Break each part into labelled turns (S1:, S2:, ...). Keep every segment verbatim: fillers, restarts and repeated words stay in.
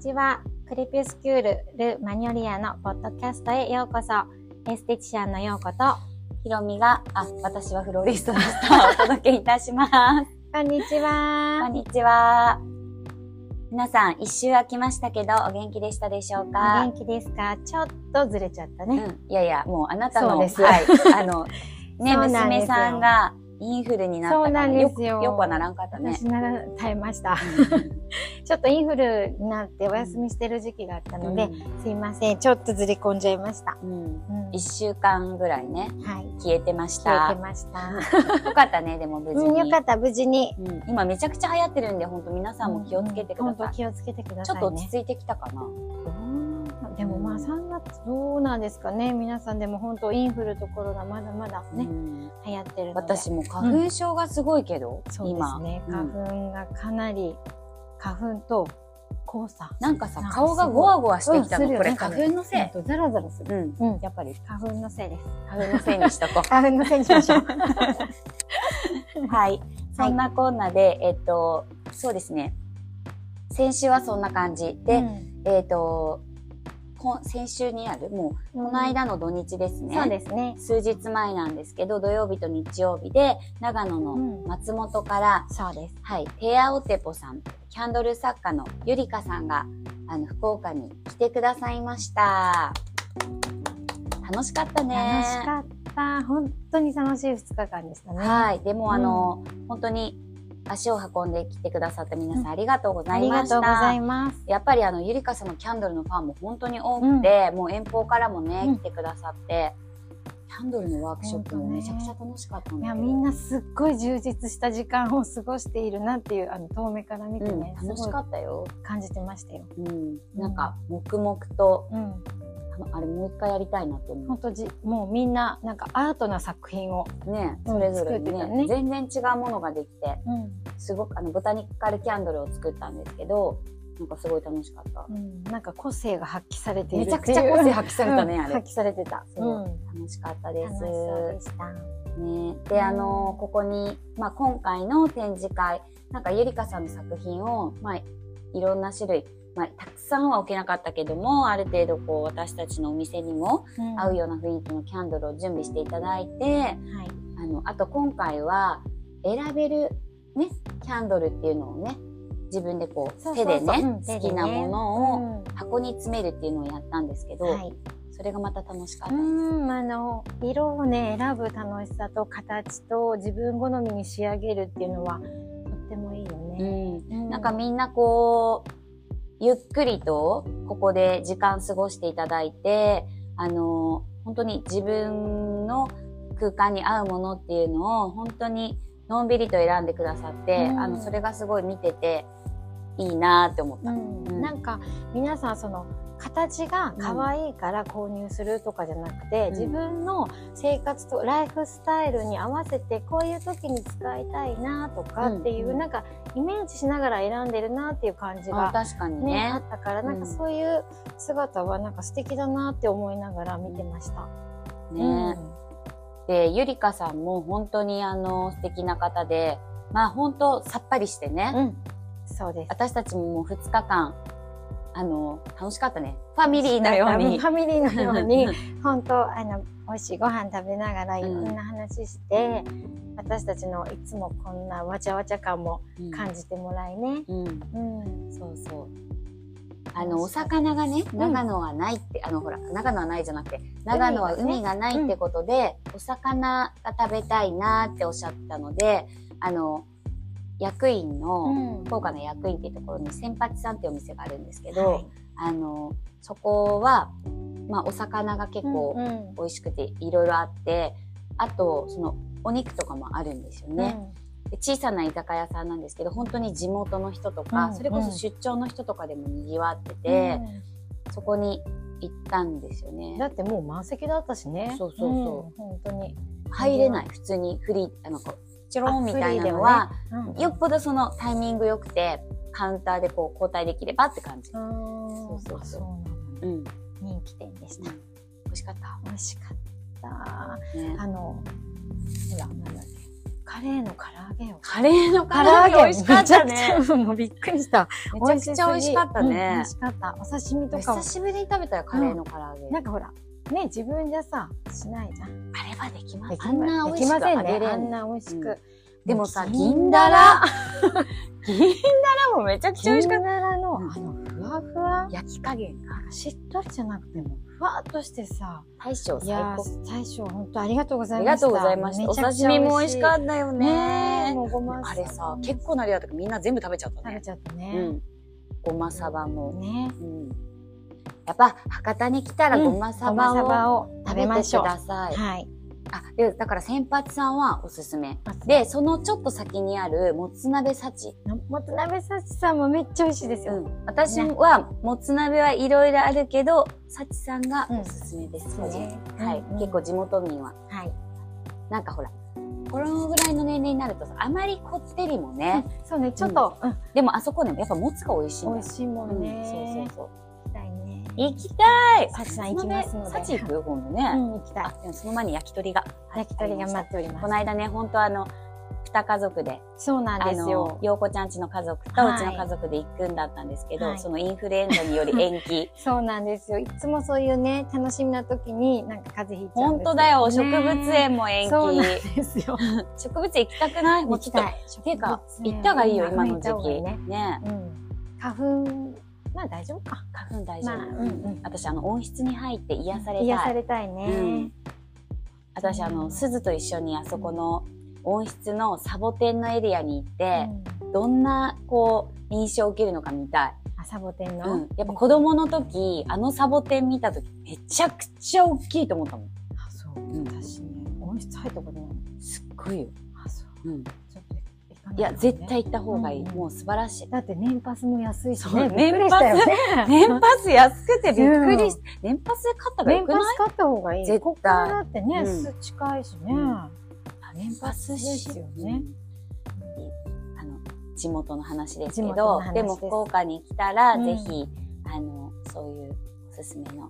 S1: ちは。クレピュスキュール・ル・マニョリアのポッドキャストへようこそ。エステティシャンのようこと、
S2: ひろみが、あ、私はフロリストでした。お届けいたします。
S1: こんにちは。
S2: こんにちは。皆さん、一周空きましたけど、お元気でしたでしょうか？
S1: お元気ですか？ちょっとずれちゃったね。
S2: うん。いやいや、もうあなたの、
S1: そうです。
S2: はい。あの、ね、娘さんがインフルになったから、
S1: そうなんですよ。
S2: よく、よくはならんかったね。
S1: 私なら耐えました。ちょっとインフルになってお休みしてる時期があったので、うん、すいません。ちょっとずれ込んじゃいました。
S2: うんうん、いっしゅうかんぐらいね、はい、消えてました。
S1: 消えてました。
S2: よかったね、でも無事に。
S1: うん、よかった、無事に。
S2: うん、今めちゃくちゃ流行ってるんで、本当皆さんも気をつけてください。
S1: 本当気をつけてくださいね。
S2: ちょっと落ち着いてきたかな。
S1: でもまあさんがつどうなんですかね。皆さんでも本当インフルとコロナまだまだね、うん、流行ってるので。
S2: 私も花粉症がすごいけど、
S1: うん、今。そうですね。花粉がかなり、花粉と黄砂。
S2: なんかさ、顔がゴワゴワしてきたの。うん、これ花粉のせい。
S1: ザラザラする。
S2: うん。うん、やっぱり。
S1: 花粉のせいです。
S2: 花粉のせいにしとこう。
S1: 花粉のせいにしましょう。
S2: はい。そんなこんなで、えっと、そうですね。先週はそんな感じで、うん、えっと、先週にある、もう、この間の土日ですね。
S1: うん、そうですね。
S2: 数日前なんですけど、土曜日と日曜日で、長野の松本から、
S1: うん、そうです。
S2: はい、テアオテポさん、キャンドル作家のゆりかさんが、あの、福岡に来てくださいました。楽しかったね。
S1: 楽しかった。本当に楽しいふつかかんでしたね。
S2: はい。でも、あの、うん、本当に、足を運んできてくださった皆さん、うん、ありがとうございました。
S1: ありがとうございます。
S2: やっぱりあの、ゆりかさんのキャンドルのファンも本当に多くて、うん、もう遠方からもね、うん、来てくださって、キャンドルのワークショップもめちゃくちゃ楽しかったんだけど、
S1: いや、みんなすっごい充実した時間を過ごしているなっていう、あの、遠目から見てね、
S2: うん、楽しかったよ。
S1: 感じてましたよ。
S2: うん。なんか、黙々と、うんあれもう一回やりたいなって思う。
S1: 本当じもうみんななんかアートな作品を
S2: ね、それぞれね、うん、全然違うものができて、うん、すごくあのボタニカルキャンドルを作ったんですけど、なんかすごい楽しかった。
S1: うん、なんか個性が発揮されている
S2: めちゃくちゃ個性発揮されたね、うん、あれ。
S1: 発揮されてた。
S2: そう、うん、楽しかったです。
S1: 楽しそうでした。
S2: ね、で、あのここにまあ今回の展示会、なんかゆりかさんの作品をまあいろんな種類。まあ、たくさんは置けなかったけども、ある程度こう私たちのお店にも合うような雰囲気のキャンドルを準備していただいて、うんはい、あのあと今回は選べる、ね、キャンドルっていうのをね自分でこう手でね、うん、好きなものを箱に詰めるっていうのをやったんですけど、はい、それがまた楽しかったです。
S1: うんあの色をね選ぶ楽しさと形と自分好みに仕上げるっていうのはとってもいいよね。
S2: うん、なんかみんなこうゆっくりとここで時間過ごしていただいて、あの、本当に自分の空間に合うものっていうのを本当にのんびりと選んでくださって、うん、あの、それがすごい見てていいなって思った。うん
S1: うん、なんか皆さんその形が可愛いから購入するとかじゃなくて、うん、自分の生活とライフスタイルに合わせてこういう時に使いたいなとかっていう、うん、なんかイメージしながら選んでるなっていう感じが、
S2: あ、確かにね、
S1: あったから、なんかそういう姿はなんか素敵だなって思いながら見てました。
S2: うん、ね、うん、で、ゆりかさんも本当にあの素敵な方で、まあ本当さっぱりしてね、うん、
S1: そうです。
S2: 私たちももうふつかかんあの、楽しかったね。ファミリーのように。
S1: ファミリーのように、本当あの、美味しいご飯食べながらいろんな話して、うん、私たちのいつもこんなわちゃわちゃ感も感じてもらいね。うん。
S2: うん、そうそう。あの、お魚がね、長野はないって、うん、あの、ほら、長野はないじゃなくて、長野は海がないってことで、ねうん、お魚が食べたいなっておっしゃったので、あの、役員の、福岡の役員っていうところに千八さんっていうお店があるんですけど、はい、あの、そこは、まあお魚が結構美味しくていろいろあって、あと、そのお肉とかもあるんですよね。うん、で小さな居酒屋さんなんですけど、本当に地元の人とか、うん、それこそ出張の人とかでも賑わってて、うん、そこに行ったんですよね。
S1: だってもう満席だったしね。
S2: そうそうそう。うん、
S1: 本当に。
S2: 入れない、普通にフリー、あの、チョロンみたいなのは、ねうん、よっぽどそのタイミング良くてカウンターでこう交代できればって感じ。
S1: そうそうそう。うん、人気店でした。
S2: うん、美味しかった。
S1: 美味しかった。ね、あのほらなんだっけ、 カレーの唐揚げを。
S2: カレーの唐揚げ美味しかったね。
S1: めちゃくちゃもうびっくりした。
S2: めちゃくちゃ美味しかったね。
S1: うん、美味しかった。お刺身とか
S2: 久しぶりに食べたよ、カレーの唐揚げ。
S1: うん、なんかほら、ね、自分じゃさ、しないじゃん。
S2: あれはできます。
S1: あんな美味しく揚げれん。あんな美味しく。うん、
S2: でもさ、銀だら。銀だらもめちゃくちゃ美味しかった。
S1: 銀だらの、あの、ふわふわ
S2: 焼き加減が。
S1: しっとりじゃなくても、ふわっとしてさ。
S2: 大将最高。
S1: 大将、本当ありがとうございました。
S2: ありがとうございました。お刺身も美味しかったよね。
S1: もうごま
S2: あれさ、結構な量だったからみんな全部食べちゃったね。
S1: 食べちゃったね。
S2: うん。ごまサバも。
S1: ね。
S2: うん。やっぱ、博多に来たらごまサバを食べてください。
S1: はい。
S2: あ、で、だから先発さんはおすすめ。で、そのちょっと先にある、もつ鍋幸。
S1: もつ鍋幸さんもめっちゃ美味しいですよ。うん、
S2: 私は、もつ鍋はいろいろあるけど、幸さんがおすすめです。
S1: うん、ね、
S2: はい、うん。結構地元民は。
S1: はい。
S2: なんかほら、このぐらいの年齢になるとさ、あまりこってりもね。
S1: うん、そうね、ちょっと。
S2: うん、でもあそこでもやっぱもつが美味しいんだよ。
S1: 美味しいもんね。
S2: うん、そうそうそう。
S1: 行きた
S2: い。
S1: 幸さん行きますので。
S2: 幸行くよ、今度ね。
S1: うん、行きたい。
S2: あ、でもその前に焼き鳥が。
S1: 焼き鳥が待っております。
S2: この間ね、本当あの、二家族で。
S1: そうなんですよ。
S2: ようこちゃんちの家族とうちの家族で行くんだったんですけど、そのインフルエンザにより延期。
S1: そうなんですよ。いつもそういうね、楽しみな時になんか風邪ひいちゃうん
S2: ですよ。本当だよ、植物園も延期。
S1: そうなんですよ。
S2: 植物園行きたくない？
S1: 行きたい。
S2: ていうか、行ったがいいよ、今の時期。ね。
S1: 花粉、まあ大丈夫か。
S2: 花粉大丈夫。まあうんうん、私、あの、温室に入って癒されたい。
S1: 癒されたいね。うん、
S2: 私、あの、鈴と一緒にあそこの温室のサボテンのエリアに行って、うん、どんな、こう、印象を受けるのか見たい。
S1: あ、サボテンの、
S2: うん、やっぱ子供の時、あのサボテン見た時、めちゃくちゃ大きいと思ったもん。
S1: あ、そう。うん、私ね、温室入ったことない。
S2: すっごいよ。
S1: あ、そう。うん。ちょっと
S2: いや、絶対行った方がいい。うんうん、もう素晴らしい。
S1: だって年パスも安いし
S2: ね。
S1: 年
S2: パス、年パス安くてびっくりし、うん、年パスで買ったらよくない？
S1: 年パス買った方がいい。
S2: 絶対。
S1: ここからだってね、うん、近いしね。うん、
S2: 年パスですよね。あの、地元の話ですけど、で, でも福岡に来たら、うん、ぜひ、あの、そういうおすすめの、
S1: はい、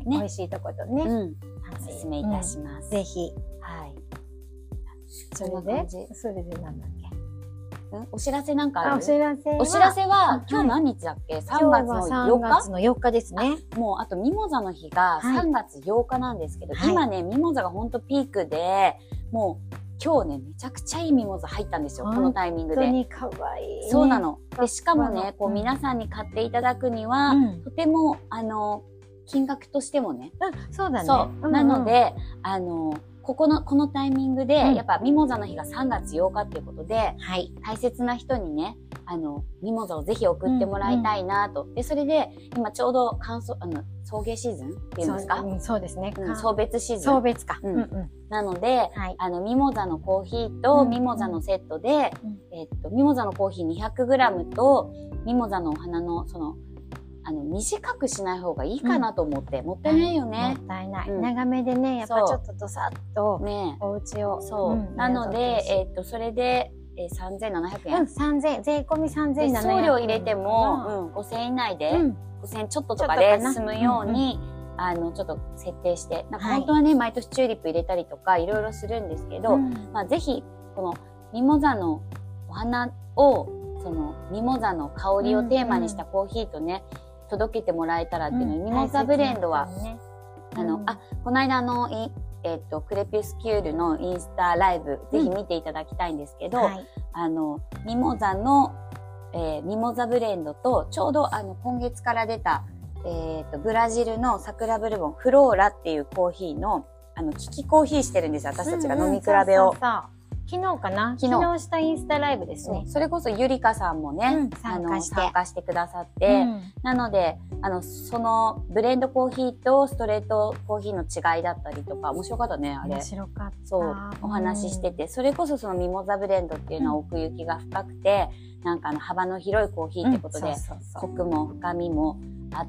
S1: ね、美味しいとことね、
S2: うん、おすすめいたします。
S1: うん、ぜひ。
S2: はい。
S1: それで、それでなんだっけ？
S2: お知らせなんかある？
S1: お知らせは、
S2: お知らせは今日何日だっけ？さんがつのよっか？
S1: さんがつのよっかですね。
S2: もうあとミモザの日がさんがつようかなんですけど、はい、今ね、ミモザがほんとピークで、もう今日ね、めちゃくちゃいいミモザ入ったんですよ、このタイミングで。
S1: 本当に可愛い、ね。
S2: そうなの。で、しかもね、こう皆さんに買っていただくには、うん、とても、あの、金額としてもね。
S1: うん、そうだね。
S2: そう。うんうん、なので、あの、ここの、このタイミングで、うん、やっぱミモザの日がさんがつようかっていうことで、
S1: はい。
S2: 大切な人にね、あの、ミモザをぜひ送ってもらいたいなと、うんうん。で、それで、今ちょうど乾燥、あの、送迎シーズンっていうんですか？
S1: そう、うん、そうですね。
S2: うん、送別シーズン。
S1: 送別か。
S2: うん。うんうん、なので、はい、あの、ミモザのコーヒーとミモザのセットで、うん、えっと、ミモザのコーヒー にひゃくグラム と、ミモザのお花の、その、あの、短くしない方がいいかなと思って、うん、もったいないよね。
S1: もったいない。うん、長めでね、やっぱちょっとドサッと、ね、お家を。
S2: そう。うん、なので、えっと、それで、えー、さんぜんななひゃくえん。
S1: うん、さんぜん、税込みさんぜんななひゃくえん。
S2: 送料入れても、うん、ごせんえん以内で、うん、ごせんえんちょっととかで済むように、うんうん、あの、ちょっと設定して、なんか本当はね、はい、毎年チューリップ入れたりとか、いろいろするんですけど、うん、まあ、ぜひ、この、ミモザのお花を、その、ミモザの香りをテーマにしたコーヒーとね、うんうん、届けてもらえたらっていうの、うん、ミモザブレンドは、ね、あの、うん、あ、この間あの、えっと、クレピュスキュールのインスタライブ、ぜひ見ていただきたいんですけど、うんはい、あの、ミモザの、えー、ミモザブレンドと、ちょうどあの、今月から出た、えっと、ブラジルの桜ブルボン、フローラっていうコーヒーの、あの、利きコーヒーしてるんですよ、私たちが飲み比べを。
S1: 昨日かな昨日昨日したインスタライブですね。
S2: それこそゆりかさんもね、うん、参加して、参加してくださって、うん、なので、あの、そのブレンドコーヒーとストレートコーヒーの違いだったりとか、面白かったね、あれ。
S1: 面白かった。
S2: そう、お話ししてて、うん、それこそそのミモザブレンドっていうのは奥行きが深くて、うん、なんかあの幅の広いコーヒーってことで、うん、そうそうそう、コクも深みもあって、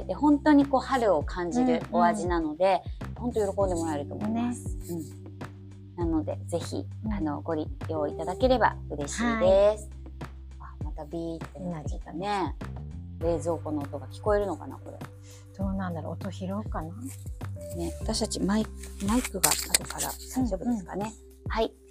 S2: で、本当にこう春を感じるお味なので、うんうん、本当喜んでもらえると思います。ね、うんなので、ぜひ、あの、ご利用いただければ嬉しいです。はい、あ、またビーってなってきたね。冷蔵庫の音が聞こえるのかな、これ。
S1: どうなんだろう、音拾うかな。
S2: ね、私たちマイク、マイクがあるから大丈夫ですかね。うんうん、はい。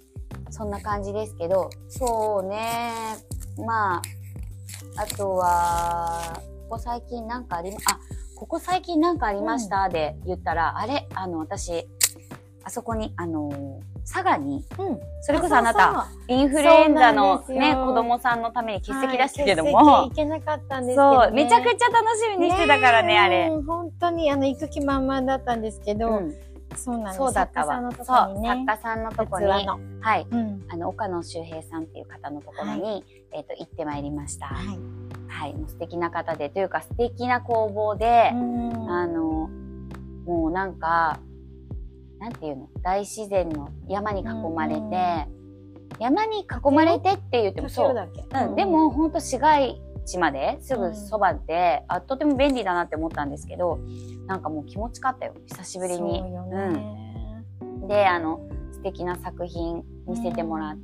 S2: そんな感じですけど、そうね、まあ、あとは、ここ最近なんかありま、あ、ここ最近なんかありました、うん、で言ったら、あれ、あの、私、あそこに、あのー、佐賀に、うん、それこそあなた、そうそうインフルエンザのね、子供さんのために欠席出したけども、はい、
S1: 欠席行けなかったんですけど、ね、
S2: そう、めちゃくちゃ楽しみにしてたからね、ねあれ。
S1: 本当に、あの、行く気満々だったんですけど、うん、そうなんです。
S2: そうだったわ。
S1: 作家さんのとこにね。
S2: 作家さんのとこに、はい、うん、あの、岡野周平さんっていう方のところに、はい、えっと、行ってまいりました。はい。はい、もう素敵な方で、というか素敵な工房で、あの、もうなんか、なんていうの大自然の山に囲まれて、山に囲まれてって言ってもそう。うん、でもほんと市街地まですぐそばで、あ、とても便利だなって思ったんですけど、なんかもう気持ちかったよ。久しぶりに。そうよね。うん。で、あの、素敵な作品見せてもらって、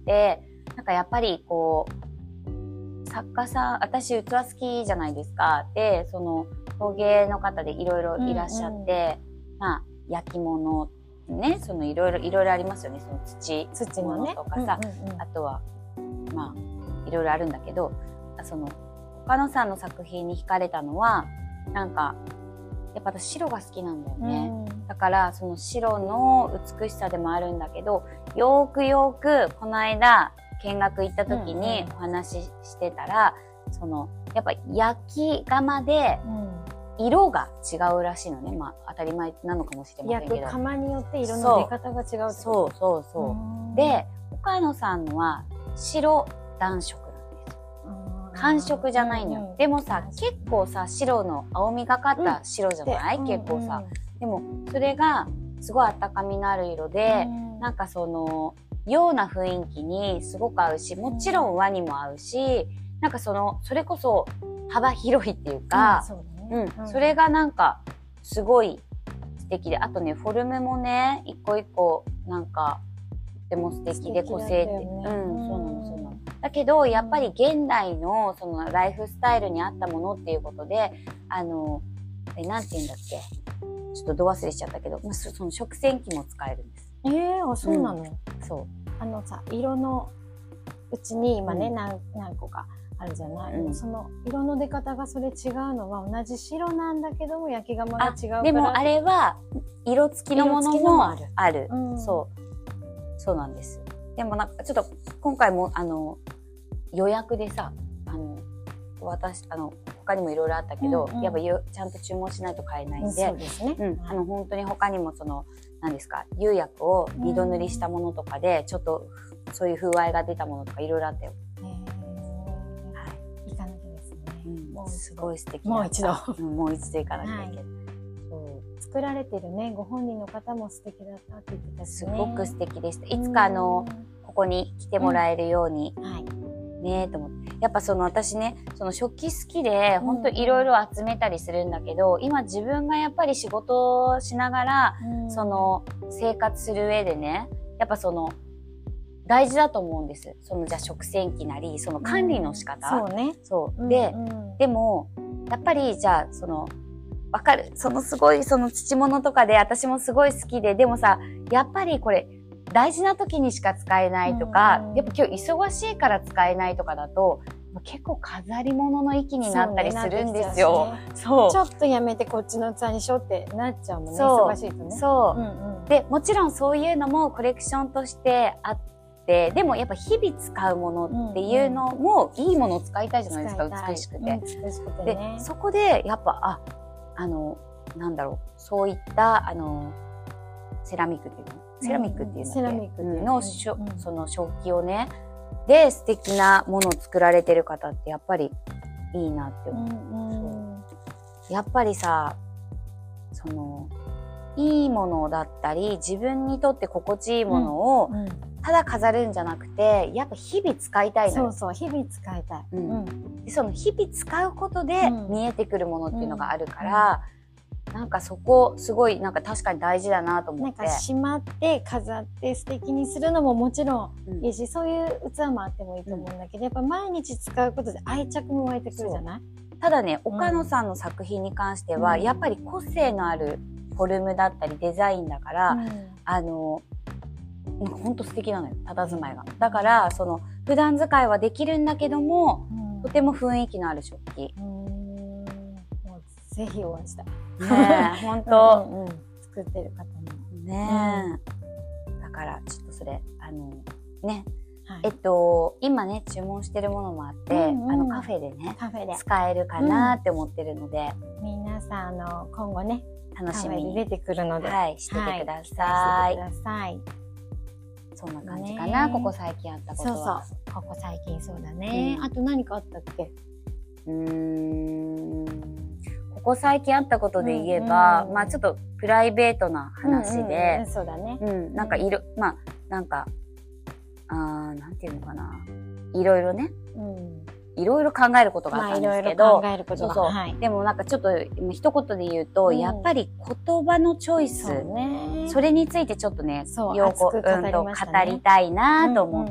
S2: なんかやっぱりこう、作家さん、私器好きじゃないですか。で、その陶芸の方でいろいろいらっしゃって、うんうん、まあ、焼き物ね、そのいろいろ、いろいろありますよね。その土、土のねとかさ、うんうんうん、あとは、まあ、いろいろあるんだけど、その、岡野さんの作品に惹かれたのは、なんか、やっぱ私白が好きなんだよね。うん、だから、その白の美しさでもあるんだけど、よーくよーく、この間、見学行った時にお話ししてたら、うんうん、その、やっぱ焼き窯で、うん、色が違うらしいのね。まあ、当たり前なのかもしれませんけど。
S1: 焼く窯によって色の出方が違うってこと。
S2: そうそうそう。で、岡野さんのは白暖色なんですよ。寒色じゃないのよ。うんうん、でもさ、結構さ、白の青みがかった白じゃない、うん、結構さ、うんうん。でも、それがすごい温かみのある色で、うん、なんかその、ような雰囲気にすごく合うし、もちろん和にも合うし、なんかその、それこそ幅広いっていうか、うんうん、それがなんか、すごい素敵で、あとね、フォルムもね、一個一個、なんか、とても素敵で個性的。うん、そうなの、そうなの。だけど、やっぱり現代の、その、ライフスタイルに合ったものっていうことで、あの、え、なんて言うんだっけ。ちょっとど忘れしちゃったけど、まあ、その食洗機も使えるんです。
S1: ええー、あ、そうなの、うん、
S2: そう。
S1: あのさ、色のうちに今ね、うん、何、何個か。あるじゃない、うん、その色の出方がそれ違うのは同じ白なんだけども焼き窯が違うから。
S2: でもあれは色付きのものもある。ある、うん、そうそうなんです。でもなんかちょっと今回もあの予約でさ、あの私あの他にもいろいろあったけど、うんうん、やっぱちゃんと注文しないと買えないんで、そうですね。うん、あの本当に他にもその何ですか、釉薬を二度塗りしたものとかで、うん、ちょっとそういう風合いが出たものとかいろいろあったよ。
S1: もう
S2: すごい素敵
S1: もう一度、
S2: うん、もう一度行かなきゃいけない、はい、
S1: そう作られてるねご本人の方も素敵だったって言ってたし、ね、
S2: すごく素敵でした。いつかあのここに来てもらえるように、うん、はい、ねと思って、やっぱその私ねその食器好きで本当いろいろ集めたりするんだけど、うん、今自分がやっぱり仕事をしながら、うん、その生活する上でねやっぱその大事だと思うんです。そのじゃあ食洗機なり、その管理の仕方。
S1: うん、そうね。
S2: そう。で、うんうん、でも、やっぱりじゃあ、その、わかる。そのすごい、その土物とかで私もすごい好きで、でもさ、やっぱりこれ、大事な時にしか使えないとか、うんうん、やっぱ今日忙しいから使えないとかだと、結構飾り物の域になったりするんですよ。
S1: そう。ちょっとやめてこっちの器にしようってなっちゃうもんね。忙しいとね。
S2: そう。うんうん、で、もちろんそういうのもコレクションとしてあって、でもやっぱ日々使うものっていうのもいいものを使いたいじゃないですか、美しくて。うん、美しくてね。で、そこでやっぱ、あ、あの、なんだろう、そういった、あの、セラミックっていうのセラミックっていうの、うん、セラミックの、うん、その食器をね、で素敵なものを作られてる方ってやっぱりいいなって思う。うんうん、やっぱりさ、その、いいものだったり、自分にとって心地いいものを、うんうん、ただ飾るんじゃなくて、やっぱ日々使いたいのよ。
S1: そうそう、日々使いたい。
S2: うんうん、でその日々使うことで見えてくるものっていうのがあるから、うんうん、なんかそこ、すごい、なんか確かに大事だなと思って。
S1: なんかしまって飾って素敵にするのももちろんいいし、うん、そういう器もあってもいいと思うんだけど、やっぱ毎日使うことで愛着も湧いてくるじゃない？
S2: ただね、岡野さんの作品に関しては、うん、やっぱり個性のあるフォルムだったりデザインだから、うん、あの、 なんかほんと素敵なのよ、佇まいが。だから、その、普段使いはできるんだけども、
S1: うん、
S2: とても雰囲気のある食器。
S1: うーん、もうぜひお会いしたい。
S2: ねえ、ほんと。
S1: うんうん、作ってる方も。
S2: ねえ、うん。だから、ちょっとそれ、あの、ね、
S1: はい、
S2: えっと、今ね、注文してるものもあって、うんうん、あの、カフェでね、
S1: カフェで
S2: 使えるかなって思ってるので、
S1: うん、皆さん、あの、今後ね、
S2: 楽しみに
S1: 出てくるので、
S2: はい、しててください。
S1: はい、しててください。
S2: そんな感じかな、ここ最近あったことは。
S1: そうそう、ここ最近そうだね。うん、あと何かあったっけ？
S2: うーん、ここ最近あったことで言えば、うんうん、まあちょっとプライベートな話で、
S1: うんうん、そうだね。
S2: うん、なんかいろ、うん、まあなんか、あー、なんていうのかな、いろいろね、うん、いろいろ考えることがあったんですけど、
S1: まあ、いろいろ考えることが、
S2: そうそう、はい、でもなんかちょっと一言で言うと、うん、やっぱり言葉のチョイス、そ, ね、それについてちょっとね、よく、うんと語りたいなと思って、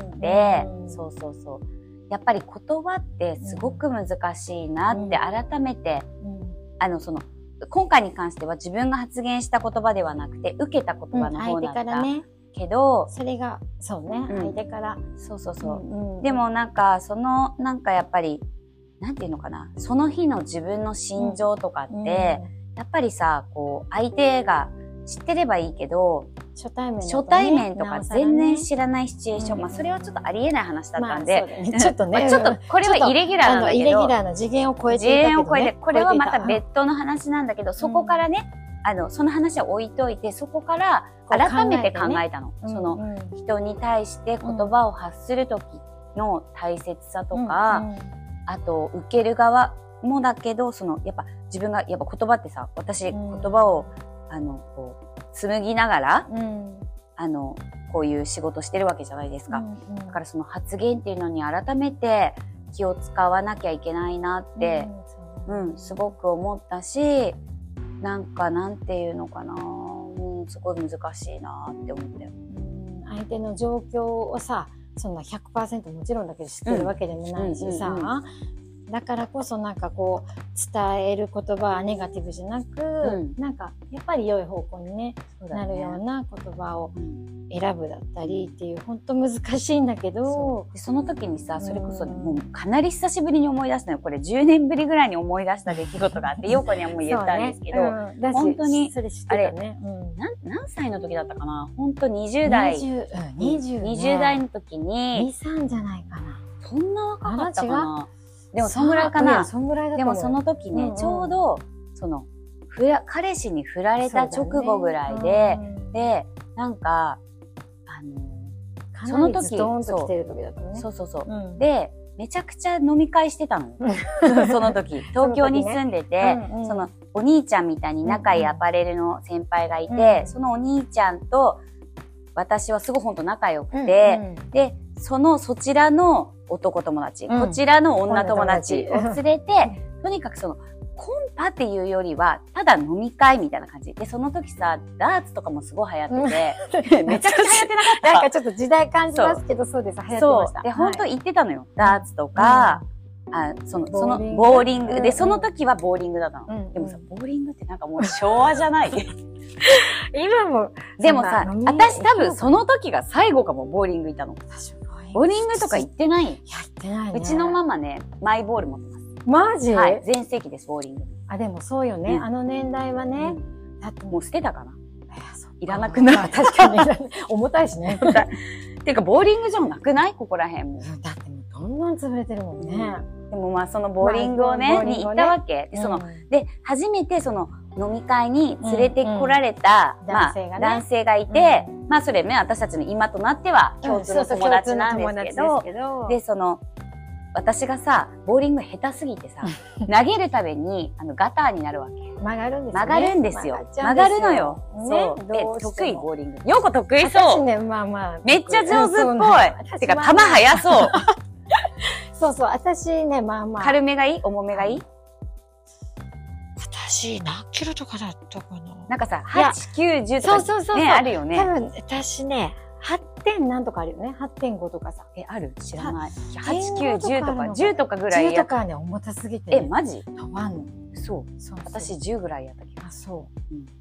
S2: うんうんうん、そうそうそう。やっぱり言葉ってすごく難しいなって改めて、うんうん、あの、その、今回に関しては自分が発言した言葉ではなくて、受けた言葉の方だった。うん、相手からね。けど、
S1: それが、そうね、うん、相手から。
S2: そうそうそう。うんうん、でもなんか、その、なんかやっぱり、なんていうのかな、その日の自分の心情とかって、うんうん、やっぱりさ、こう、相手が知ってればいいけど、
S1: 初対面、ね、
S2: 初対面とか全然知らないシチュエーション、うん、まあそれはちょっとありえない話だったんで、
S1: まあね、ちょっとね、
S2: ちょっとこれはイレギュラーなんだけど、
S1: イレギュラーの次元を超えていたけど、ね、次元を超えて、
S2: これはまた別途の話なんだけど、そこからね、あの、その話は置いといて、そこから改めて考えたの。ね、その、うんうん、人に対して言葉を発するときの大切さとか、うんうん、あと、受ける側もだけど、その、やっぱ自分が、やっぱ言葉ってさ、私、言葉を、あの、こう、紡ぎながら、うん、あの、こういう仕事してるわけじゃないですか。うんうん、だからその発言っていうのに改めて気を使わなきゃいけないなって、うん、うん、すごく思ったし、なんかなんていうのかな、うん、すごい難しいなって思ったよ。
S1: うん、相手の状況をさ、そんな ひゃくパーセント もちろんだけど知ってるわけでもないしさ、うんうんうんうん、だからこそなんかこう伝える言葉はネガティブじゃなく、うん、なんかやっぱり良い方向に、ねね、なるような言葉を選ぶだったりっていう本当難しいんだけど、
S2: そ, でその時にさ、それこそ、ね、もうかなり久しぶりに思い出したのよ。これじゅうねんぶりぐらいに思い出した出来事があって陽子にはもう言ったんですけど、ね、うん、本当に
S1: それ知ってたね、あれ、うん、
S2: 何, 何歳の時だったかな、本当にじゅう代
S1: 20, 20, ね、
S2: にじゅう代の時に
S1: にじゅうさんじゃないかな、
S2: そんな若かったかな、でもそんぐらいかな。
S1: そんぐらいだと
S2: でもその時ね、うんうん、ちょうど、その、ふら、彼氏に振られた直後ぐらいで、ね、で、なんか、あの、その時、そうそうそう、うん。で、めちゃくちゃ飲み会してたの。その時、東京に住んでて、そ, ねうんうん、その、お兄ちゃんみたいに仲いいアパレルの先輩がいて、うんうん、そのお兄ちゃんと、私はすごいほんと仲良くて、うんうん、で、その、そちらの男友達、うん、こちらの女友達を連れて、とにかくその、コンパっていうよりは、ただ飲み会みたいな感じ。で、その時さ、ダーツとかもすごい流行ってて、めちゃくちゃ流行ってなかった。
S1: なんかちょっと時代感じますけど、そうです、流行ってました。
S2: そう。で、本当行ってたのよ。ダーツとか、うん、あその、その、ボーリング。で、その時はボーリングだったの。うん、でもさ、ボーリングってなんかもう昭和じゃない
S1: 今も。
S2: でもさ、私多分その時が最後かも、ボーリング行ったの。ボーリングとか行ってない？
S1: やってないね。
S2: うちのママね、マイボール持ってます。
S1: マジ？
S2: はい。全盛期です、ボーリング。
S1: あ、でもそうよね。うん、あの年代はね。
S2: うん、だってもう捨てたかな。いらなくない？
S1: 確かに。重たいしね。
S2: ていうか、ボーリング場なくない？ここら辺も。
S1: だってもうどんどん潰れてるもんね。
S2: うん、でもまあ、そのボーリングをね、まあ、に行ったわけ。で、その、うん、で、初めてその、飲み会に連れてこられた、うんうん、まあ、男性がね、男性がいて、うん、まあ、それね、私たちの今となっては共通の友達なんですけど、うん、そうそう、共通の友達ですけど、で、その、私がさ、ボーリング下手すぎてさ、投げるたびに、あの、ガターになるわけ。
S1: 曲がるんですよ、ね。
S2: 曲がるんですよ。曲がるのよ。そう。で、得意、ボーリング。ようこ得意そう。
S1: 私ね、まあまあ。
S2: めっちゃ上手っぽい。てか、球速そう。
S1: そうそう、私ね、まあまあ。
S2: 軽めがいい？重めがいい？
S1: 私、何キロとかだったかな。
S2: なんかさ、はち、きゅう、じゅうとか。
S1: そうそうそう。
S2: ね、あるよね。
S1: 多分、私ね、はってんなんとかあるよね。はってんごとかさ。
S2: え、ある？知らない。はち、きゅう、じゅうとか、じゅうとかぐらい。
S1: じゅうとかはね、重たすぎて、ね。
S2: え、マジ？
S1: 飛ばんの。
S2: そう。そう。私じゅうぐらいやった気が。
S1: あ、そう。うん。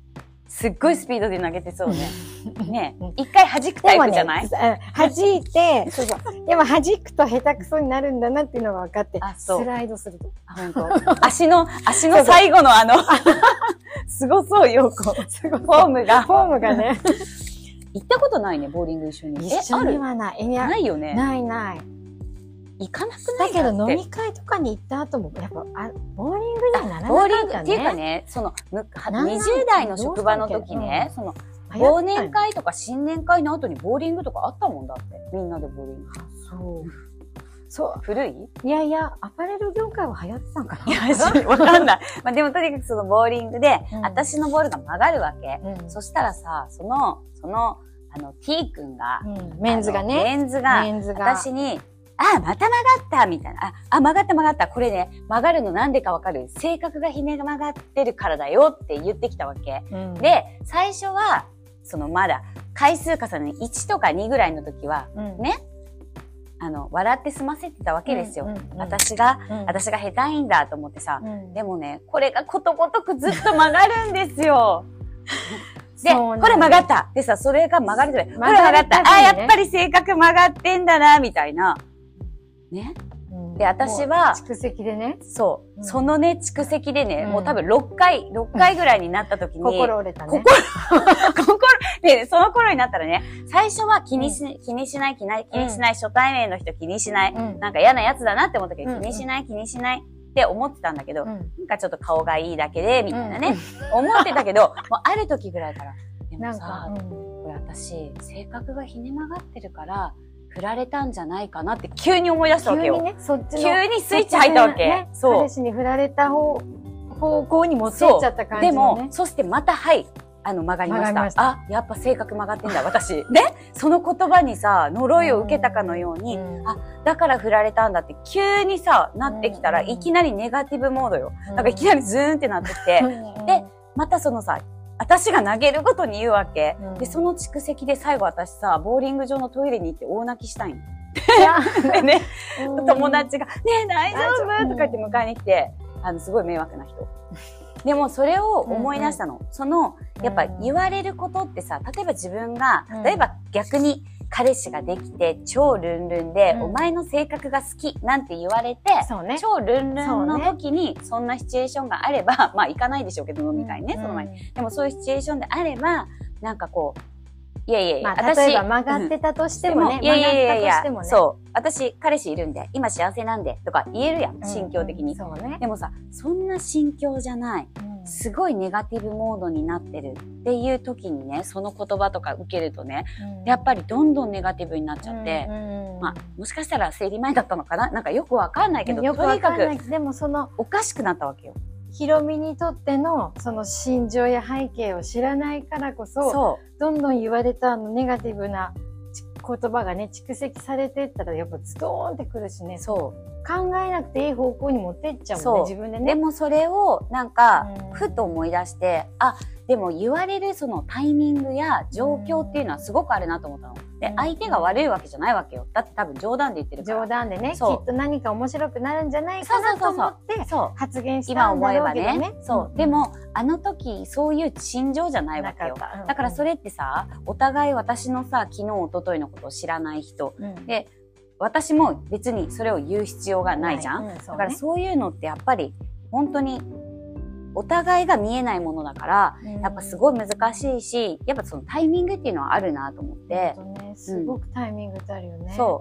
S2: すっごいスピードで投げてそうね。ね一回弾くタイプじゃない？
S1: ね、弾いて、そうそう。でも弾くと下手くそになるんだなっていうのが分かって、スライドすると。
S2: 本当。足の、足の最後のあの、すごそうよ、こう。フォームが。
S1: フォームがね。
S2: 行ったことないね、ボーリング一緒に。
S1: 一緒にはない。
S2: え、ないよね。
S1: ないない。
S2: 行かなくない？
S1: だけど飲み会とかに行った後も、やっぱ、あ、ボーリングにはならなかったね。
S2: ボーリングっていうかね、その、にじゅう代の職場の時ね、その、忘年会とか新年会の後にボーリングとかあったもんだって。みんなでボーリング。
S1: そう。そう。
S2: 古い？
S1: いやいや、アパレル業界は流行ってたんかな？
S2: いや、わかんない。まあでもとにかくそのボーリングで、うん、私のボールが曲がるわけ。うん、そしたらさ、その、その、あの、T 君が、うん、
S1: メンズがね。
S2: メンズが、メンズが私に、あ、また曲がったみたいな。あ、あ、曲がった曲がった。これね、曲がるのなんでかわかる？性格がひねが曲がってるからだよって言ってきたわけ。うん、で、最初は、そのまだ、回数重ねいちとかにぐらいの時は、うん、ね、あの、笑って済ませてたわけですよ。うんうんうん、私が、うん、私が下手いんだと思ってさ、うん、でもね、これがことごとくずっと曲がるんですよ。で、これ曲がった。でさ、それが曲がるじゃない。これ曲がった。あ、やっぱり性格曲がってんだな、みたいな。ね。で、私は、
S1: 蓄積でね。
S2: そう。うん、そのね、蓄積でね、うん、もう多分ろっかい、ろっかいぐらいになった時に。
S1: 心折れたね。
S2: 心、心、で、その頃になったらね、最初は気にし、うん、気にしない、気に気にしない、初対面の人気にしない、うん、なんか嫌なやつだなって思ったけど、気にしない、気にしない。って思ってたんだけど、うん、なんかちょっと顔がいいだけで、みたいなね、うん、思ってたけど、もうある時ぐらいから、でもさ、うん、これ私、性格がひね曲がってるから、振られたんじゃないかなって急に思い出したわけよ。
S1: 急にね、そっちの。
S2: 急にスイッチ入ったわけ。ね、
S1: そう。彼氏に振られた方、方向に持ってっちゃった感じ、ね、
S2: でも、そしてまた、はい、あの、曲がりました。ましたあ、やっぱ性格曲がってんだ、私。で、その言葉にさ、呪いを受けたかのように、うん、あ、だから振られたんだって急にさ、なってきたら、いきなりネガティブモードよ。うん、なんかいきなりズーンってなってきて、うん、で、またそのさ、私が投げるごとに言うわけ。うん、で、その蓄積で最後私さ、ボーリング場のトイレに行って大泣きしたいん。でね、友達が、ねえ、大丈夫とか言って迎えに来て、あの、すごい迷惑な人。でも、それを思い出したの。うんうん、その、やっぱ言われることってさ、例えば自分が、例えば逆に彼氏ができて、超ルンルンで、うん、お前の性格が好きなんて言われて、ね、超ルンルンの時に、そんなシチュエーションがあれば、まあ行かないでしょうけど、飲み会ね、うん、その前に。でもそういうシチュエーションであれば、なんかこう、いやいやいや、
S1: まあ、例えば曲がってたとしてもね、
S2: うん、いやいやいやいや、ね、そう。私、彼氏いるんで、今幸せなんで、とか言えるやん、心境的に。うんうん、そうね。でもさ、そんな心境じゃない。うん、すごいネガティブモードになってるっていう時にね、その言葉とか受けるとね、うん、やっぱりどんどんネガティブになっちゃって、うんうん、まあ、もしかしたら生理前だったのかななんかよくわかんないけど、
S1: よくわかんない。でもその、
S2: おかしくなったわけよ。
S1: ひろみにとってのその心情や背景を知らないからこそ、そうどんどん言われたあのネガティブな言葉がね、蓄積されていったらやっぱズドーンってくるしね。そう。考えなくていい方向に持ってっちゃうもんね、自分でね。
S2: でもそれをなんか、ふと思い出して、あ、でも言われるそのタイミングや状況っていうのはすごくあるなと思ったの。で、相手が悪いわけじゃないわけよ。だって多分冗談で言ってるから。
S1: 冗談でね、きっと何か面白くなるんじゃないかなと思って発言したんだろうけどね。今思えばね。そう。でも、あの時、そういう心情じゃないわけよ。だからそれってさ、お互い私のさ、昨日、一昨日のことを知らない人。で、私も別にそれを言う必要がないじゃん。だからそういうのってやっぱり、本当に、お互いが見えないものだから、うん、やっぱすごい難しいし、やっぱそのタイミングっていうのはあるなと思って。 本当ね、すごくタイミングってあるよね。うん、そう。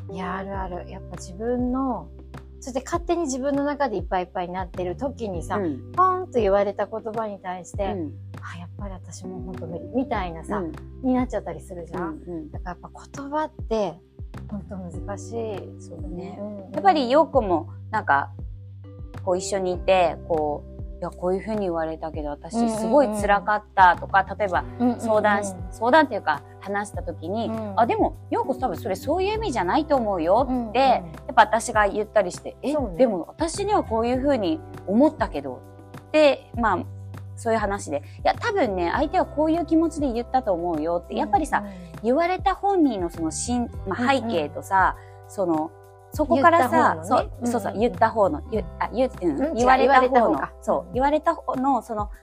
S1: いや、あるある。やっぱ自分の、そして勝手に自分の中でいっぱいいっぱいになってる時にさ、うん、ポンと言われた言葉に対して、うん、あ、やっぱり私も本当無理、みたいなさ、うん、になっちゃったりするじゃん。うんうん、だからやっぱ言葉って、本当難しい。
S2: そうだね。うんうん、やっぱり陽子も、なんか、こう一緒にいて、こう、いや、こういうふうに言われたけど、私すごい辛かったとか、うんうんうん、例えば相談し、うんうんうん、相談っていうか話した時に、うん、あ、でも、ようこ多分それそういう意味じゃないと思うよって、うんうん、やっぱ私が言ったりして、え、ね、でも私にはこういうふうに思ったけど、で、まあ、そういう話で、いや、多分ね、相手はこういう気持ちで言ったと思うよって、やっぱりさ、うんうん、言われた本人のその心、まあ、背景とさ、うんうん、その、そこからさ、ね、そう、そうそう、言った方の、言、あ、言って、うん、言われた方の、そう、言われた方の、その、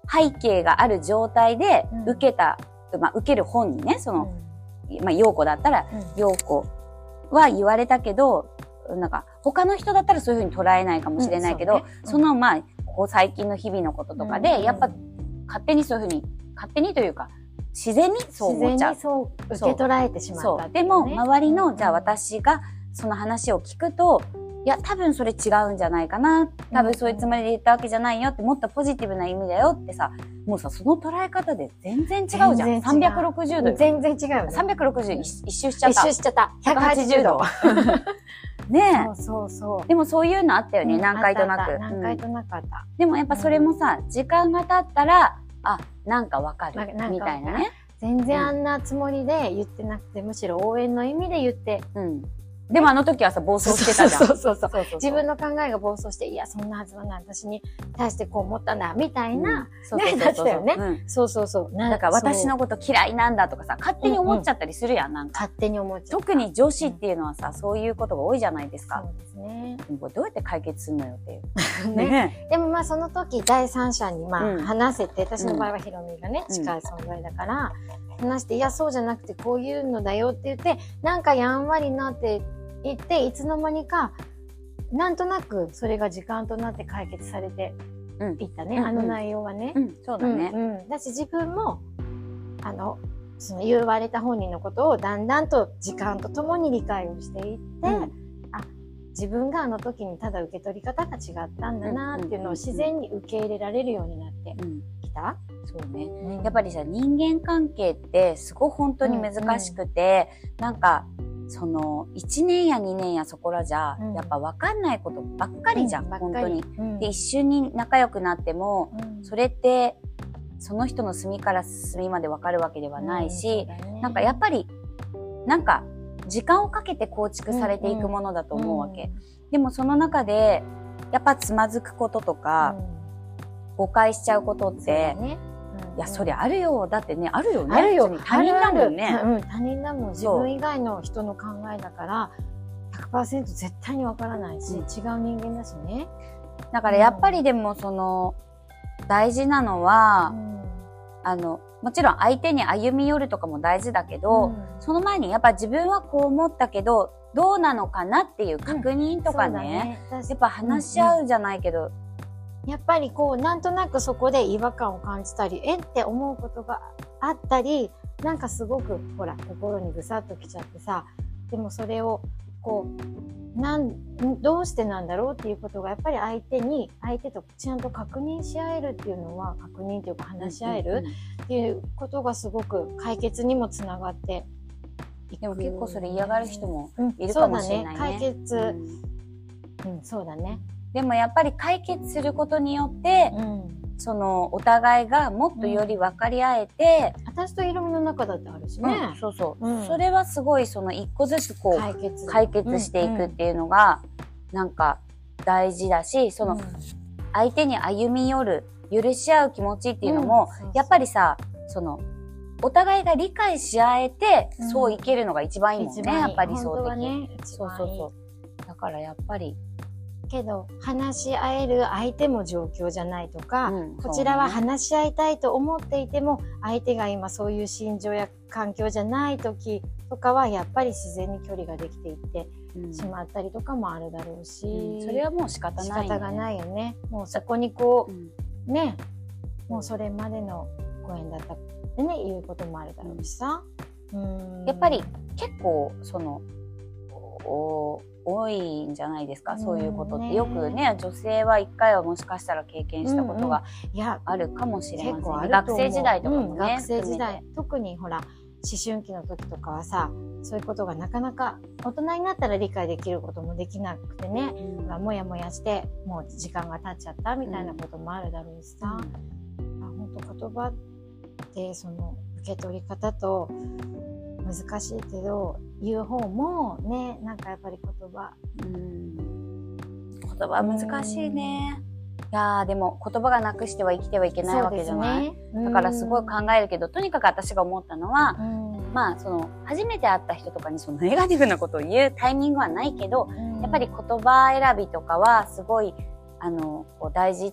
S2: 背景がある状態で
S1: うん
S2: 受けた、まあ受ける本にね、その、まあ陽子だったら、陽子は言われたけど、なんか他の人だったらそういうふうに捉えないかもしれないけど、
S1: うんそうねうん
S2: そのまあ、ここ最近の日々のこととかで、
S1: うん
S2: やっぱ勝手にそういうふうに、勝手にというか、自然にそう
S1: 自然
S2: 思っちゃう
S1: に。そう受け取られてしまった
S2: そう。
S1: っていうね、
S2: でも、周りの、じゃあ
S1: うん
S2: 私がその話を聞くと、いや、多分それ違うんじゃないかな。多分そういうつもりで言ったわけじゃないよって、もっとポジティブな意味だよってさ、もうさ、その捉え方で全然違うじゃん。
S1: 全然違う
S2: さんびゃくろくじゅうどよ。
S1: 全然違うよね。
S2: さんびゃくろくじゅう一一周しちゃった。
S1: 一周しちゃった。ひゃくはちじゅうど。
S2: ね
S1: そうそうそう
S2: え。。でもそういうのあったよね、
S1: うん
S2: 何回となく。
S1: あったあった何回
S2: うん
S1: となくあった。
S2: でもやっぱそれもさ、時間が経ったら、あ、なんかわかる
S1: ななんかわか。る
S2: みたいなね。
S1: 全然あんなつもりで言ってなくて、むしろ応援の意味で言って。
S2: うん。でもあの時はさ、暴走してたじゃん。
S1: そうそうそうそう。
S2: そうそうそう
S1: 自分の考えが暴走して、いや、そんなはずはない。私に対してこう思ったんだ、みたいな。
S2: そうそうそうそう。
S1: ねだったよね
S2: うん
S1: そうそうそう。な
S2: だから私の
S1: そう
S2: こと嫌いなんだとかさ、勝手に思っちゃったりするやん、なんか。
S1: 勝手に思っちゃう。
S2: 特に女子っていうのはさ、そういうことが多いじゃないですか。
S1: そうですね。
S2: でもこれどうやって解決するのよっていう。
S1: ね
S2: ね
S1: でもまあその時第三者にま
S2: うん
S1: あ話せて、私の場合はヒロミがね、
S2: うん
S1: 近い存在だから、話して、いやそうじゃなくてこういうのだよって言って、なんかやんわりなって言って、いつの間にか、なんとなくそれが時間となって解決されていったね、
S2: うん
S1: あの内容はね。
S2: うん、そうだね。
S1: うんうん、だし自分も、あの、その言われた本人のことをだんだんと時間とともに理解をしていって、
S2: うん
S1: あ、自分があの時にただ受け取り方が違ったんだなっていうのを自然に受け入れられるようになって
S2: うん、
S1: きた。
S2: そうね。
S1: うん
S2: やっぱりさ、人間関係ってすごい本当に難しくて、なんか、その、いちねんやにねんやそこらじゃ、
S1: うん
S2: やっぱ分かんないことばっかりじゃん、
S1: うんばっかり
S2: 本当に。
S1: うん
S2: で、一瞬に仲良くなっても、
S1: うん
S2: それって、その人の隅から隅まで分かるわけではないし、
S1: うんそうだね
S2: なんかやっぱり、なんか、時間をかけて構築されていくものだと思うわけ。でもその中で、やっぱつまずくこととか、誤解しちゃうことっ
S1: うんそう
S2: て
S1: だ、ねうん
S2: いや、そりゃあるよ。だってね、あるよね。
S1: あるよ
S2: 普通に他人だもんね。
S1: あるあるうん、他人だもん。自
S2: そう
S1: 分以外の人の考えだから、ひゃくパーセント絶対にわからないし、
S2: うん
S1: 違う人間だしね。
S2: だからやっぱりでもその、大事なのは、
S1: うん
S2: あの、もちろん相手に歩み寄るとかも大事だけど、
S1: うん
S2: その前にやっぱ自分はこう思ったけど、どうなのかなっていう確認とか
S1: そうだ
S2: ね。
S1: 確か
S2: やっぱ話し合うじゃないけど、
S1: やっぱりこう、なんとなくそこで違和感を感じたり、えって思うことがあったり、なんかすごく、ほら、心にぐさっときちゃってさ、でもそれを、こう、なん、どうしてなんだろうっていうことが、やっぱり相手に、相手とちゃんと確認し合えるっていうのは、確認というか話し合えるっていうことがすごく解決にもつながっていく。
S2: でも結構それ嫌がる人も
S1: うん
S2: いるかもしれないね。
S1: そうだね。解決、
S2: うん
S1: うん、そうだね。
S2: でもやっぱり解決することによって、
S1: うん。
S2: そのお互いがもっとより分かり合えて、
S1: 私とヒロミの中だってあるしね。
S2: うんそうそう、
S1: うん
S2: それはすごいその一個ずつこう
S1: 解決。
S2: 解決していくっていうのがなんか大事だし、その相手に歩み寄る、許し合う気持ちっていうのも、やっぱりさ、そのお互いが理解し合えて、
S1: うん
S2: そういけるのが一番いいもんね、やっぱり
S1: 本
S2: そう的
S1: 当はね、
S2: に。そうそうそう。だからやっぱり、
S1: けど、話し合える相手も状況じゃないとか、
S2: うん
S1: こちらは
S2: そうね
S1: 話し合いたいと思っていても、相手が今そういう心情や環境じゃない時とかは、やっぱり自然に距離ができていって
S2: うん
S1: しまったりとかもあるだろうし、
S2: うんそれはもう仕方ない、ね。
S1: 仕方がないよね。もうそこにこ
S2: うん
S1: う、ね、もうそれまでのご縁だったってね、いうこともあるだろうしさ。うん
S2: やっぱり結構そのお多いんじゃないですか、そういうことって、
S1: ね
S2: よくね女性はいっかいはもしかしたら経験したことが
S1: いや、
S2: あるかもしれま
S1: 結構
S2: せんね、
S1: あると思う。
S2: 学生時代とかもね、
S1: うん学生時代
S2: 含めて
S1: 特にほら思春期の時とかはさ、そういうことがなかなか大人になったら理解できることもできなくてね、
S2: うん
S1: ほらもやもやしてもう時間が経っちゃったみたいなこともあるだろうしさ、あ本当言葉ってその受け取り方と難しいけど言う方もね、なんかやっぱり言葉
S2: うん言葉難しいね。いやーでも言葉がなくしては生きてはいけないわけじゃない、
S1: そうですね、
S2: だからすごい考えるけど、とにかく私が思ったのは、
S1: うん
S2: まあその初めて会った人とかにそのネガティブなことを言うタイミングはないけど、
S1: うん
S2: やっぱり言葉選びとかはすごいあのこう大事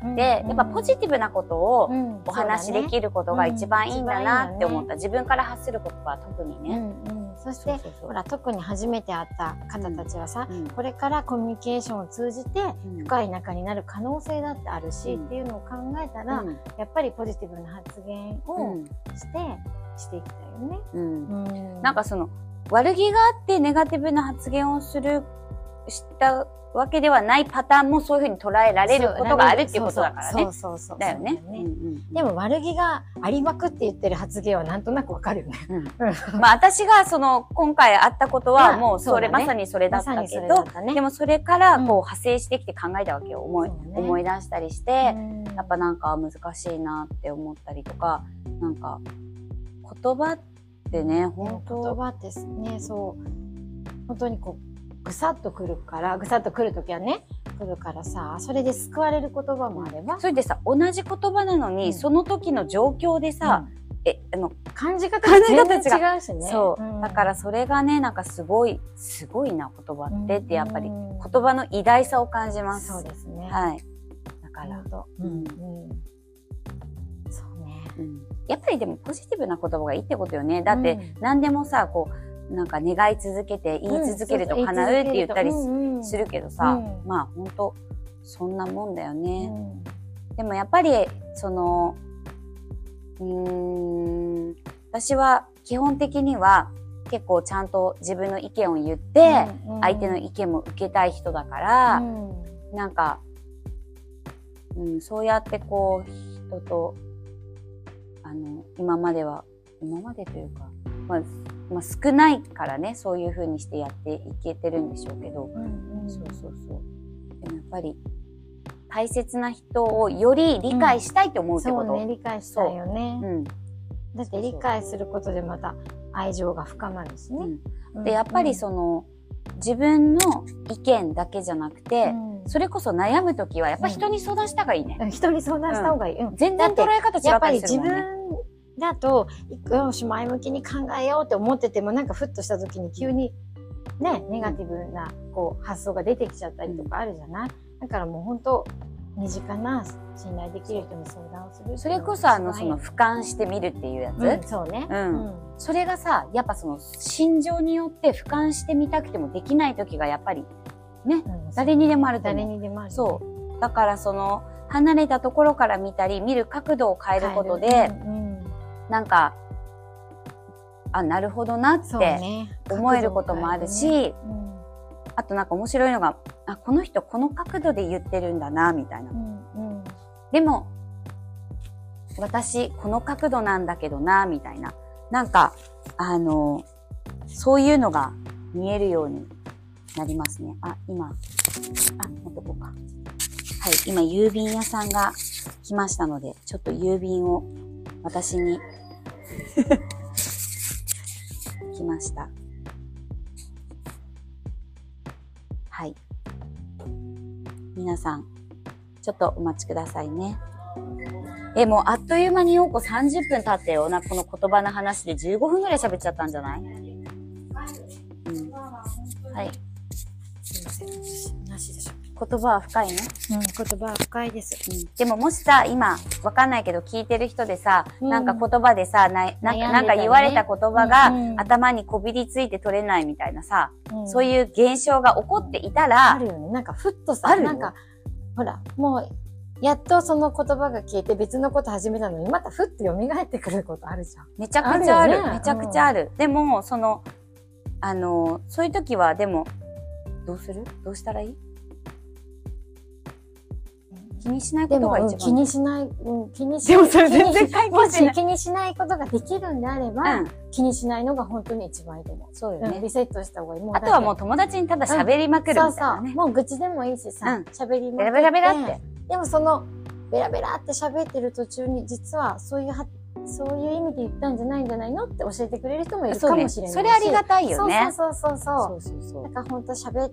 S2: って、やっぱポジティブなことをお話しできることが一番いいんだなって思った。自分から発する言葉は特にね。
S1: そして、ほら、特に初めて会った方たちはさ、これからコミュニケーションを通じて深い仲になる可能性だってあるし、っていうのを考えたら、やっぱりポジティブな発言をして、していきたいよね。うん、
S2: なんかその悪気があってネガティブな発言をするしたわけではないパターンもそういうふうに捉えられることがあるっていうことだからね。
S1: そうそうそう。
S2: だよね。
S1: でも悪気がありまくって言ってる発言はなんとなくわかるよね。
S2: うん、まあ私がその今回あったことはもうそれ、まさにそれだったけど、でもそれからこう派生してきて考えたわけよ。思い、思い出したりして、やっぱなんか難しいなって思ったりとか、なんか言葉ってね、本当
S1: 言葉ってね、そう本当にこうぐさっとくるから、ぐさっとくるときはね、くるからさ、それで救われる言葉もあれば、
S2: それでさ、同じ言葉なのに、うん、その時の状況でさ、うん、え、あの、
S1: 感じ方が全然違うしね。
S2: そう、うん。だからそれがね、なんかすごい、すごいな言葉ってって、やっぱり言葉の偉大さを感じます。
S1: そうですね。
S2: はい。だから、
S1: うんうん、そうね、
S2: うん。やっぱりでもポジティブな言葉がいいってことよね。だって、何でもさ、こう、なんか願い続けて言い続けると叶うって言ったりするけどさ、まあ本当そんなもんだよね。うん、でもやっぱりそのうーん私は基本的には結構ちゃんと自分の意見を言って相手の意見も受けたい人だから、うん、なんか、うん、そうやってこう人とあの今までは今までというか、まあまあ、少ないからね、そういう風にしてやっていけてるんでしょうけど、うんうん、そうそうそう。でもやっぱり大切な人をより理解したいと思うってこと。
S1: うん、そうね、理解したいよね。うん、だって理解することでまた愛情が深まるしね。
S2: うん、でやっぱりその、うん、自分の意見だけじゃなくて、うん、それこそ悩むときはやっぱ人に相談した方がいいね。
S1: うん、人に相談した方がいい。うん、
S2: 全然捉え方違ったりするもんね。
S1: やっぱり自分だと、よし、前向きに考えようって思ってても、なんかふっとした時に急にね、ネガティブなこう発想が出てきちゃったりとかあるじゃない？だからもう本当、身近な信頼できる人に相談をする。
S2: それこそあの、その俯瞰してみるっていうやつ、
S1: うん、そうね、
S2: うん。うん。それがさ、やっぱその心情によって俯瞰してみたくてもできない時がやっぱりね、うん、誰にでもあると思う。
S1: 誰にでもある、ね。
S2: そう。だからその、離れたところから見たり、見る角度を変えることで、なんか、あ、なるほどなって思えることもあるし、ねうん、あとなんか面白いのが、あ、この人この角度で言ってるんだな、みたいな。うんうん、でも、私この角度なんだけどな、みたいな。なんか、あの、そういうのが見えるようになりますね。あ、今、あ、持ってこうか。はい、今郵便屋さんが来ましたので、ちょっと郵便を私に来ました。はい。皆さん、ちょっとお待ちくださいね。え、もうあっという間にようこさんじゅっぷん経ってよ。な、この言葉の話でじゅうごふんぐらい喋っちゃったんじゃない？うん。はい。すいません。なしでしょ。言葉は深いね。
S1: うん、言葉は深いです。
S2: うん、でももしさ、今、わかんないけど聞いてる人でさ、うん、なんか言葉でさ、な、なんか、ね、なんか言われた言葉が、うんうん、頭にこびりついて取れないみたいなさ、うん、そういう現象が起こっていたら、
S1: あるよね。なんかふっとさ、なんか、ほら、もう、やっとその言葉が消えて別のこと始めたのに、またふっと蘇ってくることあるじゃん。
S2: めちゃくちゃある。あるよね、めちゃくちゃある。うん、でも、その、あの、そういう時は、でも、どうする？どうしたらいい？気にしないことが一番、うん、
S1: 気にしない、うん、気にし
S2: ない。でもそれ全然解決しない。
S1: もし気にしないことができるんであれば、うん、気にしないのが本当に一番いいと思う。
S2: そうよね。
S1: うん、リセットした方がいい。もう
S2: あとはもう友達にただ喋りまくるみたいなね。うん、そうそう。
S1: もう愚痴でもいいしさ、喋、うん、りまくって。
S2: ベラベラベラって。
S1: でもその、ベラベラって喋ってる途中に、実はそういうは、そういう意味で言ったんじゃないんじゃないのって教えてくれる人もいるかもしれないし。
S2: それありがたいよね。
S1: そうそうそうそう。そうそうそう。だから本当喋って、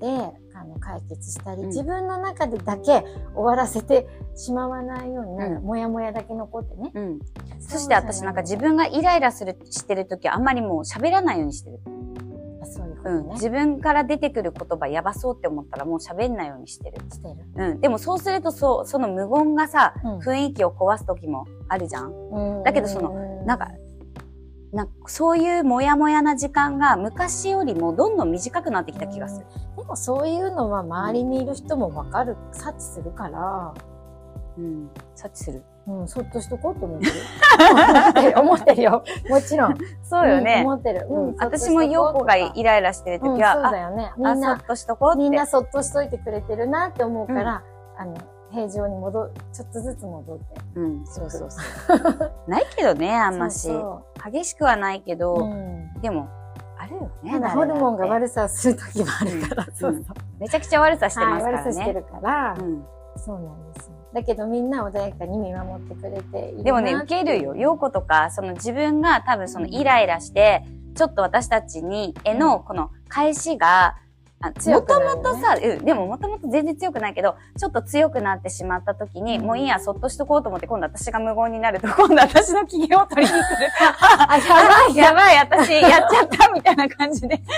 S1: あの、解決したり、うん、自分の中でだけ終わらせてしまわないようになる。うん、もやもやだけ残ってね。うん。
S2: そして私なんか自分がイライラする、してるときあんまりもう喋らないようにしてる。
S1: そういうことね。
S2: うん。自分から出てくる言葉やばそうって思ったらもう喋んないようにしてる。
S1: してる。
S2: うん。でもそうするとそう、その無言がさ、
S1: うん
S2: 雰囲気を壊す時もあるじゃん。
S1: うん
S2: だけどその、なんか、なんかそういうモヤモヤな時間が昔よりもどんどん短くなってきた気がする。
S1: でもそういうのは周りにいる人もわかる、察知するから、
S2: うん。察知する。
S1: うん、そっとしとこうと思ってる。思ってるよ。もちろん。
S2: そうよね。
S1: うん、思ってる。
S2: うん。私も陽子がイライラしてる時は、
S1: うん、そうだよね。みん
S2: あ、そ
S1: な
S2: っ、としとこうって。
S1: みんなそっとしといてくれてるなって思うから、あの、平常に戻、ちょっとずつ戻って。
S2: うん、そうそうそう。ないけどね、あんまし。
S1: そう
S2: 激しくはないけど、
S1: そう、うん、
S2: でも、あるよね。
S1: ただホルモンが悪さをする時もあるから、
S2: うん
S1: そうそう。
S2: めちゃくちゃ悪さしてますからね。
S1: はい、悪さしてるから、
S2: うん、
S1: そうなんですよ。だけどみんな穏やかに見守ってくれているな。
S2: でもね、受けるよ。陽子とか、その自分が多分そのイライラして、ちょっと私たちに、へのこの返しが、あもともとさ、うん、でももともと全然強くないけど、ちょっと強くなってしまった時に、うん、もういいや、そっとしとこうと思って、今度私が無言になると、今度私の機嫌を取りに来る。あ、やばい、やばい、私やっちゃったみたいな感じで。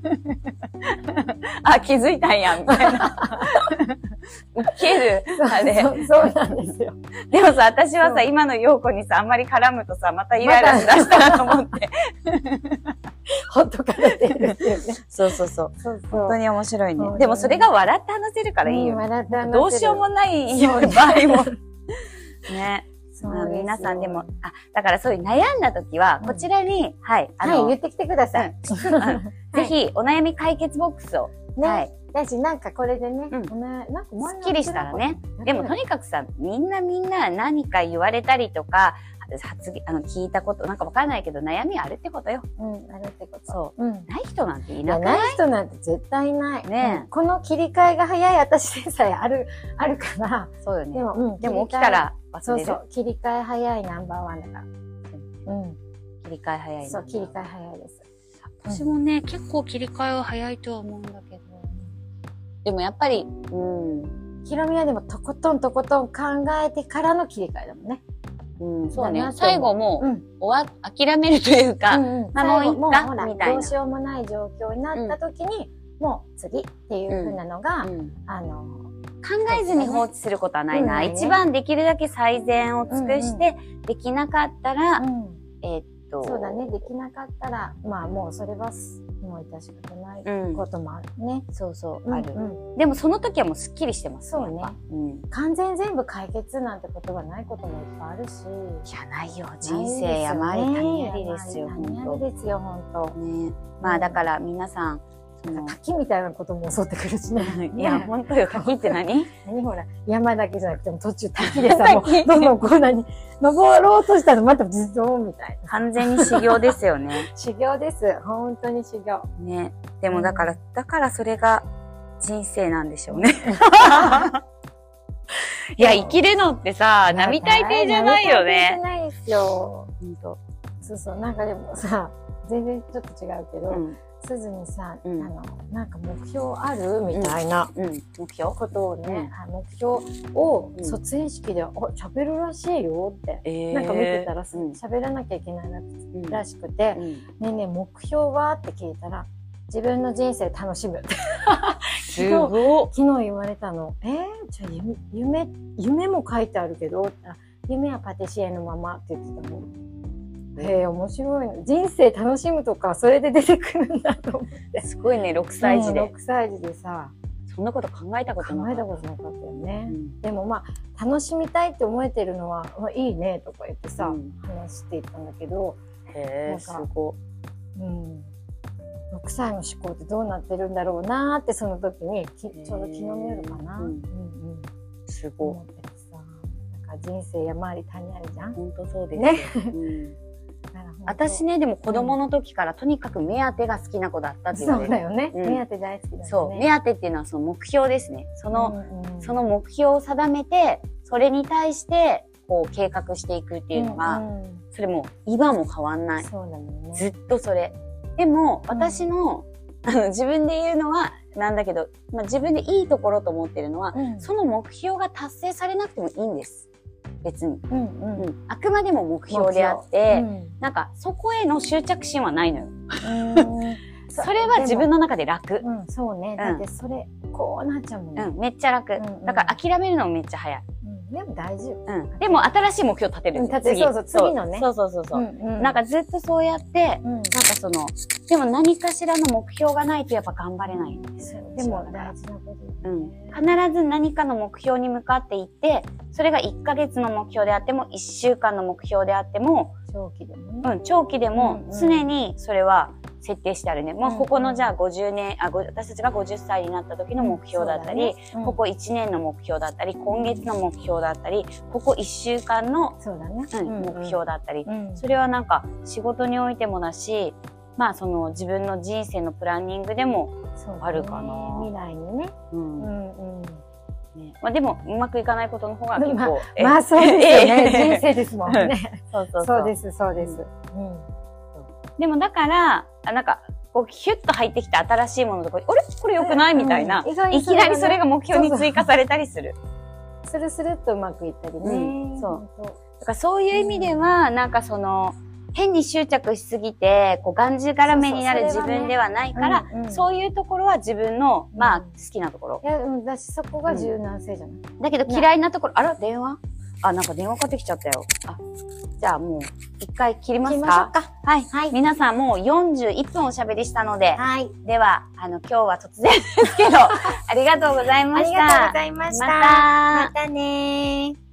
S2: あ、気づいたんや、みたいな。ウケる。あれ
S1: そう。そうなんですよ。
S2: でもさ、私はさ、今の陽子にさ、あんまり絡むとさ、またイライラしだしたらと思って。
S1: ほっとかれてるんですよね。
S2: そうそうそう。
S1: そうそう。
S2: 本当に面白いね。でもそれが笑って話せるからいいよ。
S1: うん、笑って話せる。
S2: どうしようもない場合も。ね。そう皆さんでも、あ、だからそういう悩んだ時は、こちらに、はい、
S1: あの、はい、言ってきてください。
S2: ぜひ、お悩み解決ボックスを。はい。
S1: だし、なんかこれでね、
S2: うん、
S1: なんか
S2: すっきりしたらね。でもとにかくさ、みんなみんな何か言われたりとか、発言、あの、聞いたこと、なんかわかんないけど、悩みあるってことよ。
S1: うん、あるってこと。
S2: そう。うん、ない人なんていなく
S1: ない？ない人なんて絶対ない。
S2: ね、
S1: うん、この切り替えが早い私でさえある、あるから。
S2: そうよね。
S1: でも、うん、
S2: でも起きたら忘れる。
S1: そうそう。切り替え早いナンバーワンだから。うん。
S2: 切り替え早い。
S1: そう、切り替え早いです。
S2: 私もね、結構切り替えは早いとは思うんだけど。でもやっぱり、うん。
S1: ひろみはでもとことんとことん考えてからの切り替えだもんね。
S2: うん、そうね。最後もう、うん、終わ、諦めるというか、うんうん、まあもういっか、みたいな。
S1: どうしようもない状況になった時に、うん、もう次っていう風なのが、うん、あの、
S2: 考えずに放置することはないな。うん、一番できるだけ最善を尽くして、うんうん、できなかったら、うん、えー、っと。
S1: そうだね。できなかったら、まあもうそれは、もう致し方ないこともあるね。
S2: うん、そうそう、ある、うんうん。でもその時はもうスッキリしてます。
S1: そうね。うん、完全全部解決なんてことはないこともいっぱいあるし。
S2: いや、ないよ。人生山あり谷ありですよ。
S1: 谷ありですよ、本当。
S2: ね。まあだから皆さん、
S1: 滝みたいなことも襲ってくるしね。
S2: いや、本当よ。滝って何
S1: 何ほら、山だけじゃなくても途中滝でさ、もうどんどんこんなに登ろうとしたらまた地蔵みたいな。
S2: 完全に修行ですよね。
S1: 修行です。本当に修行。
S2: ね。でもだから、うん、だからそれが人生なんでしょうね。いや、生きるのってさ、並大抵じゃないよね。
S1: 並大抵じゃないですよ。本当。そうそう。なんかでもさ、全然ちょっと違うけど、うんすずにさ、うん、あの、なんか目標あるみたいな、
S2: うんうん、目標
S1: ことをね、うん、目標を卒園式で、あ、喋るらしいよって、えー、なんか見てたら喋、うん、らなきゃいけないらしくて、うん、ねえねえ目標はって聞いたら、自分の人生楽しむって。
S2: すごい。
S1: 昨日言われたの。えー、じゃあ夢、夢も書いてあるけど、夢はパティシエのままって言ってたの。へえ、面白いの。人生楽しむとか、それで出てくるんだと思って。
S2: すごいね、ろくさい児で。
S1: ろくさい児でさ。
S2: そんなこと考えたことなかった。
S1: 考えたことなかったよね。うん、でもまあ、楽しみたいって思えてるのは、まあ、いいねとか言ってさ、うん、話していったんだけど。
S2: へえ、すご
S1: い。うん。ろくさいの思考ってどうなってるんだろうなーって、その時に、ちょうど昨日の夜かな。うんうん、
S2: すごい。
S1: 思ってさ、なんか人生山あり谷ありじゃん。
S2: 本当そうですね。うん私ね、でも子供の時からとにかく目当てが好きな子だったって言われる。
S1: そうだよね。うん、目当て大好きだよね。
S2: そう。目当てっていうのはその目標ですね。その、うんうん、その目標を定めて、それに対して、こう計画していくっていうのが、うんうん、それも今も変わんない。
S1: そうだよね。
S2: ずっとそれ。でも、私の、うん、あの、自分で言うのは、なんだけど、まあ、自分でいいところと思ってるのは、うん、その目標が達成されなくてもいいんです。別に、うんうんうん。あくまでも目標であって、うん、なんかそこへの執着心はないのよ。 それは自分の中で楽。
S1: うん、そうね。だってそれ、こうなっちゃうもんね。
S2: うん、めっちゃ楽。だから諦めるのもめっちゃ早い。
S1: でも大事よ。
S2: うん。でも新しい目標立てるんだよ。
S1: 立て、そうそう、次のね。
S2: そうそうそうそう。なんかずっとそうやって、なんかその、でも何かしらの目標がないとやっぱ頑張れないんですよ。
S1: でも大事なこと
S2: うん。必ず何かの目標に向かっていって、それがいっかげつの目標であっても、いっしゅうかんの目標であっても、
S1: 長期でもね。
S2: うん、長期でも常にそれは設定してあるね。もうここのじゃあごじゅうねん、あ、私たちがごじゅっさいになった時の目標だったり、ここいちねんの目標だったり、今月の目標だったり、ここいっしゅうかんの目標だったり、それはなんか仕事においてもだし、まあその自分の人生のプランニングでもあるかな。
S1: 未来にね。うんうん。
S2: ね、まあでもうまくいかないことの方が結構、まあ、
S1: まあそうですよね。人生ですもんね。
S2: そうそう
S1: そうですそうです。
S2: でもだからなんかこうヒュッと入ってきた新しいものとか、あれこれ良くないみたいな、いきなりそれが目標に追加されたりする。
S1: スルスルっとうまくいったりね。
S2: そう。だからそういう意味ではなんかその変に執着しすぎて、こう、がんじがらめになる自分ではないから、そういうところは自分の、まあ、好きなところ。
S1: いや、私そこが柔軟性じゃない。
S2: だけど嫌いなところ、あら、電話あ、なんか電話かかってきちゃったよ。あ、じゃあもう、一回切りますか？切りましょうか。はい。はい。皆さんもうよんじゅういっぷんおしゃべりしたので、はい。では、あの、今日は突然ですけど、ありがとうございました。
S1: ありがとうございました。また。またねー。